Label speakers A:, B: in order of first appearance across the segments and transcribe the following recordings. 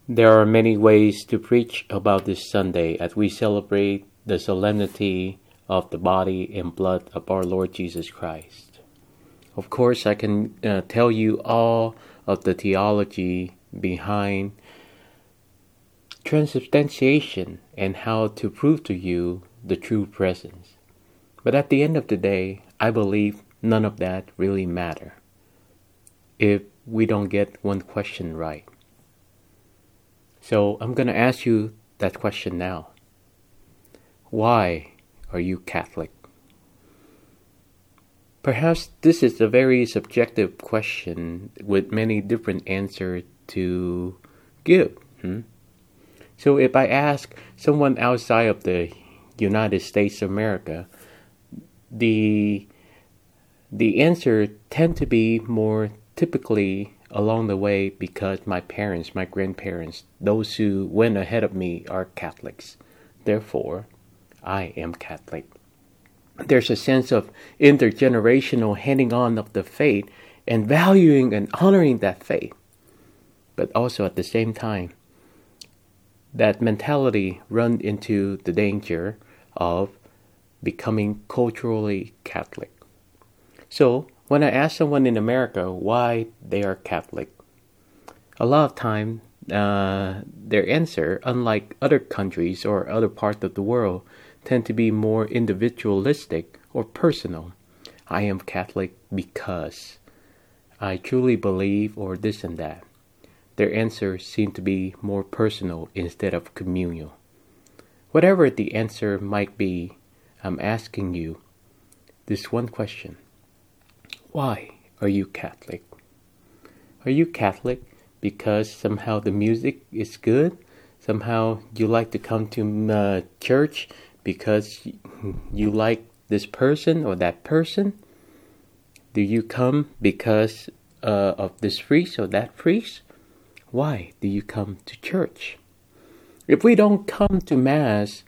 A: There are many ways to preach about this Sunday as we celebrate the solemnity of the body and blood of our Lord Jesus Christ. Of course, I can tell you all of the theology behind transubstantiation and how to prove to you the true presence. But at the end of the day, I believe none of that really matter if we don't get one question right. So I'm going to ask you that question now. Why are you Catholic? Perhaps this is a very subjective question with many different answers to give. So if I ask someone outside of the United States of America, the answer tend to be more typically along the way because my parents, my grandparents, those who went ahead of me are Catholics. Therefore, I am Catholic. There's a sense of intergenerational handing on of the faith and valuing and honoring that faith. But also at the same time, that mentality runs into the danger of becoming culturally Catholic. So, when I ask someone in America why they are Catholic, a lot of time their answer, unlike other countries or other parts of the world, tend to be more individualistic or personal. I am Catholic because I truly believe, or this and that. Their answers seem to be more personal instead of communal. Whatever the answer might be, I'm asking you this one question. Why are you Catholic? Are you Catholic because somehow the music is good? Somehow you like to come to church because you like this person or that person? Do you come because of this priest or that priest? Why do you come to church? If we don't come to Mass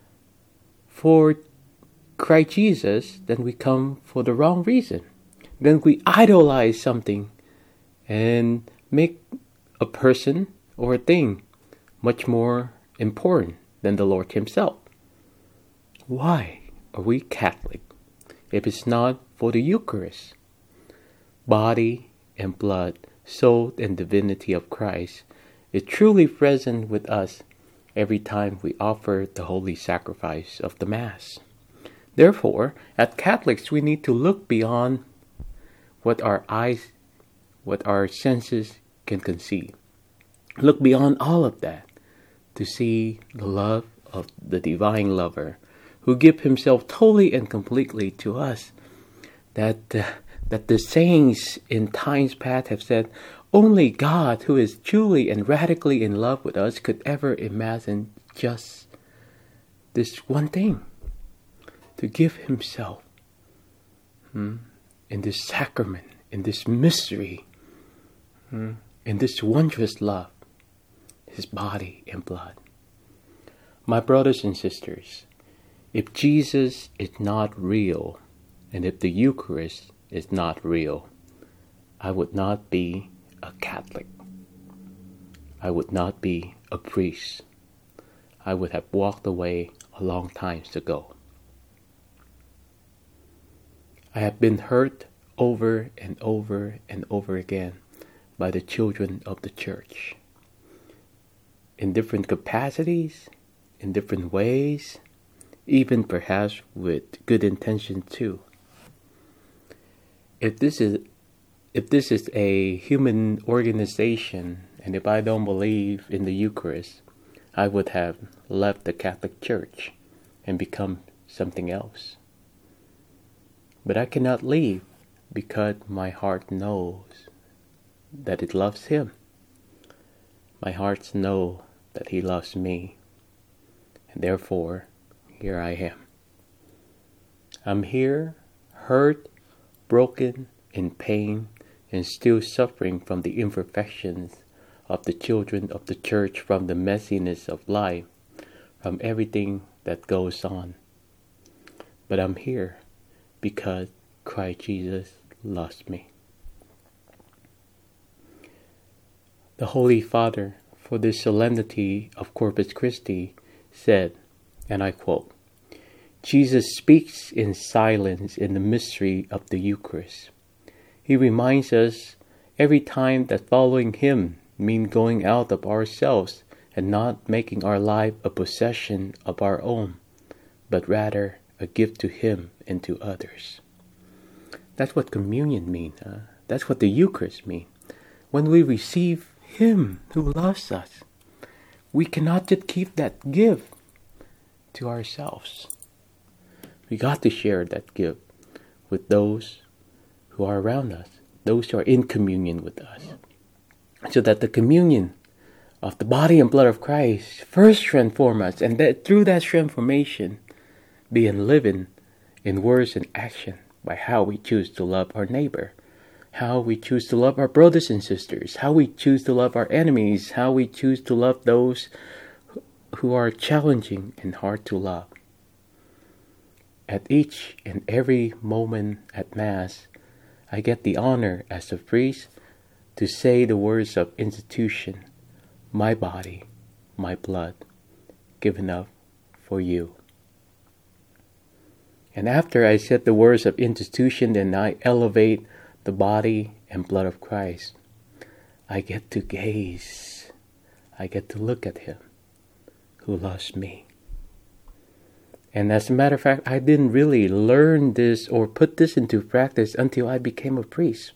A: for Christ Jesus, then we come for the wrong reason. Then we idolize something and make a person or a thing much more important than the Lord Himself. Why are we Catholic if it's not for the Eucharist? Body and blood, soul and divinity of Christ is truly present with us every time we offer the holy sacrifice of the Mass. Therefore, as Catholics, we need to look beyond what our eyes, what our senses can conceive. Look beyond all of that to see the love of the divine lover who gives Himself totally and completely to us. That the saints in times past have said, only God who is truly and radically in love with us could ever imagine just this one thing. To give Himself in this sacrament, in this mystery, in this wondrous love, His body and blood. My brothers and sisters, if Jesus is not real, and if the Eucharist is not real, I would not be a Catholic. I would not be a priest. I would have walked away a long time ago. I have been hurt over and over and over again by the children of the church. In different capacities, in different ways, even perhaps with good intention too. If this is a human organization, and if I don't believe in the Eucharist, I would have left the Catholic Church and become something else. But I cannot leave because my heart knows that it loves Him. My heart knows that He loves me. And therefore, here I am. I'm here, hurt, broken, in pain, and still suffering from the imperfections of the children of the church, from the messiness of life, from everything that goes on. But I'm here because Christ Jesus loves me. The Holy Father for the solemnity of Corpus Christi said, and I quote, "Jesus speaks in silence in the mystery of the Eucharist. He reminds us every time that following Him means going out of ourselves and not making our life a possession of our own, but rather a gift to Him and to others." That's what communion means. That's what the Eucharist means. When we receive Him who loves us, we cannot just keep that gift to ourselves. We got to share that gift with those who are around us, those who are in communion with us, so that the communion of the body and blood of Christ first transform us, and that through that transformation, being living in words and action by how we choose to love our neighbor, how we choose to love our brothers and sisters, how we choose to love our enemies, how we choose to love those who are challenging and hard to love. At each and every moment at Mass, I get the honor as a priest to say the words of institution, "My body, my blood, given up for you." And after I said the words of institution, then I elevate the body and blood of Christ. I get to gaze. I get to look at Him who loves me. And as a matter of fact, I didn't really learn this or put this into practice until I became a priest.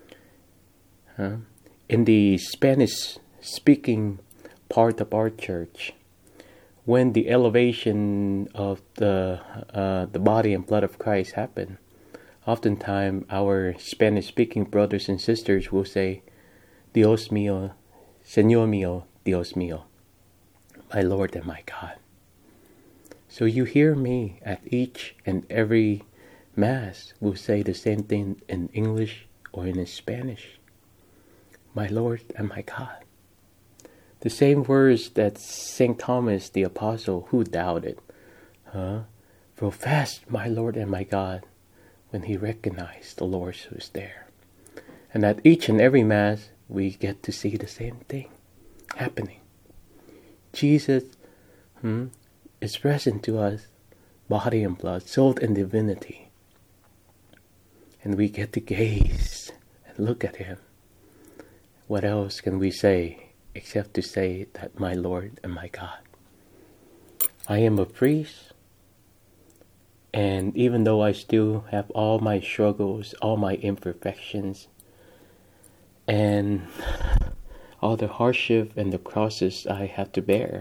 A: In the Spanish-speaking part of our church, when the elevation of the body and blood of Christ happened, oftentimes our Spanish-speaking brothers and sisters will say, "Dios mío, Señor mío, Dios mío, my Lord and my God." So you hear me at each and every Mass will say the same thing in English or in Spanish. "My Lord and my God." The same words that St. Thomas the Apostle, who doubted, professed, "My Lord and my God," when he recognized the Lord who's there. And at each and every Mass, we get to see the same thing happening. Jesus is present to us, body and blood, soul and divinity. And we get to gaze and look at Him. What else can we say except to say that, "My Lord and my God"? I am a priest, and even though I still have all my struggles, all my imperfections, and all the hardship and the crosses I have to bear,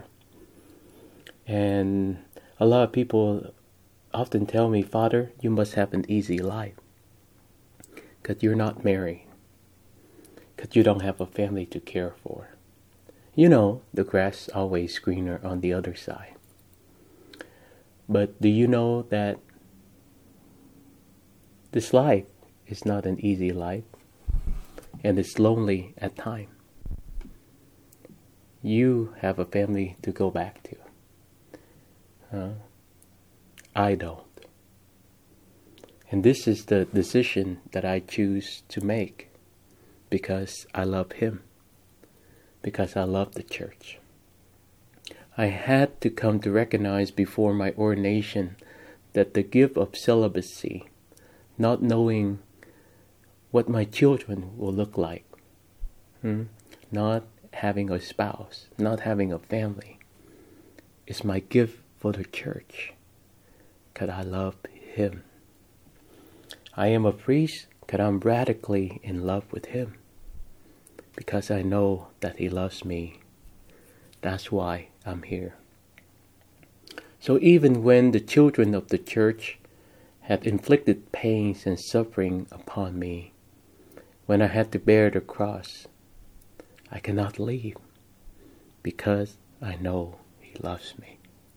A: and a lot of people often tell me, "Father, you must have an easy life because you're not married, because you don't have a family to care for. You know, the grass always greener on the other side." But do you know that this life is not an easy life, and it's lonely at times? You have a family to go back to. I don't. And this is the decision that I choose to make because I love Him, because I love the church. I had to come to recognize before my ordination that the gift of celibacy, not knowing what my children will look like, not having a spouse, not having a family, is my gift for the church, because I love Him. I am a priest because I'm radically in love with Him, because I know that He loves me. That's why I'm here. So even when the children of the church have inflicted pains and suffering upon me, when I had to bear the cross, I cannot leave, because I know He loves me.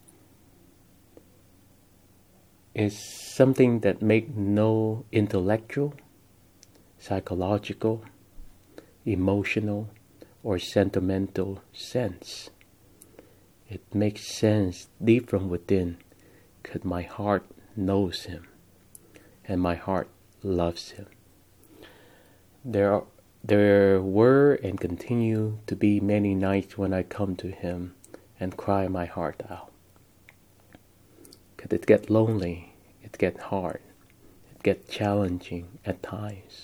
A: It's something that makes no intellectual, psychological, emotional, or sentimental sense. It makes sense deep from within, because my heart knows Him, and my heart loves Him. There there were and continue to be many nights when I come to Him and cry my heart out. Because it gets lonely, it gets hard, it gets challenging at times.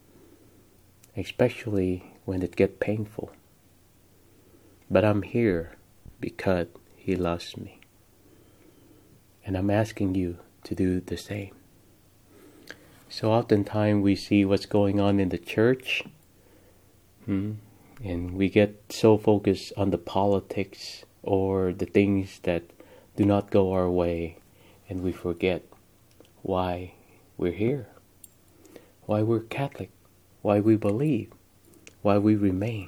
A: Especially when it gets painful. But I'm here because He loves me. And I'm asking you to do the same. So oftentimes we see what's going on in the church, and we get so focused on the politics or the things that do not go our way, and we forget why we're here, why we're Catholic, why we believe, why we remain.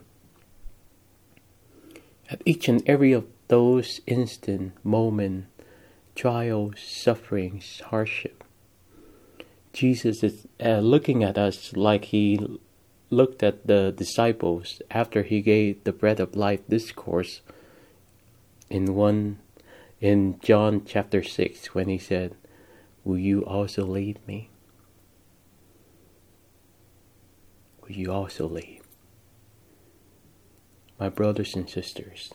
A: At each and every of those instant, moment, trials, sufferings, hardship, Jesus is looking at us like He looked at the disciples after He gave the bread of life discourse in John chapter 6 when He said, "Will you also leave me? Will you also leave?" My brothers and sisters,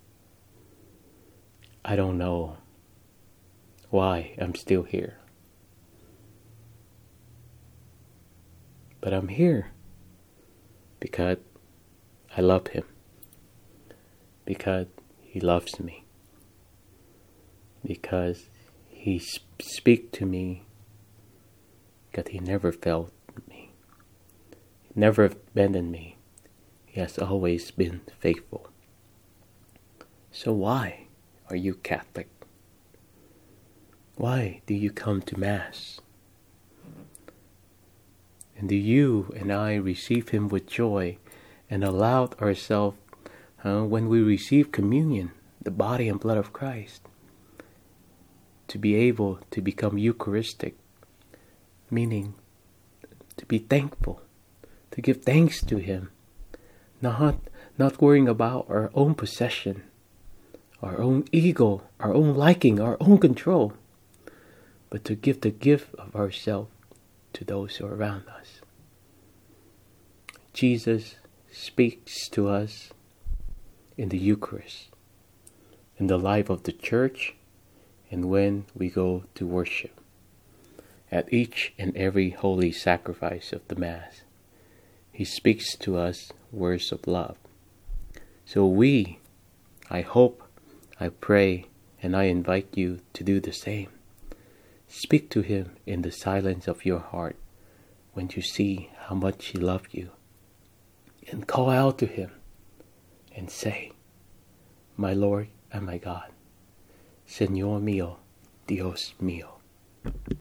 A: I don't know why I'm still here. But I'm here because I love Him, because He loves me, because He speaks to me, because He never failed me, He never abandoned me. He has always been faithful. So why are you Catholic? Why do you come to Mass? And do you and I receive Him with joy and allow ourselves, when we receive communion, the body and blood of Christ, to be able to become Eucharistic, meaning to be thankful, to give thanks to Him, not worrying about our own possession, our own ego, our own liking, our own control, but to give the gift of ourselves to those who are around us. Jesus speaks to us in the Eucharist, in the life of the church, and when we go to worship. At each and every holy sacrifice of the Mass, He speaks to us words of love. So I hope, I pray, and I invite you to do the same. Speak to Him in the silence of your heart when you see how much He loved you. And call out to Him and say, "My Lord and my God, Señor mío, Dios mío."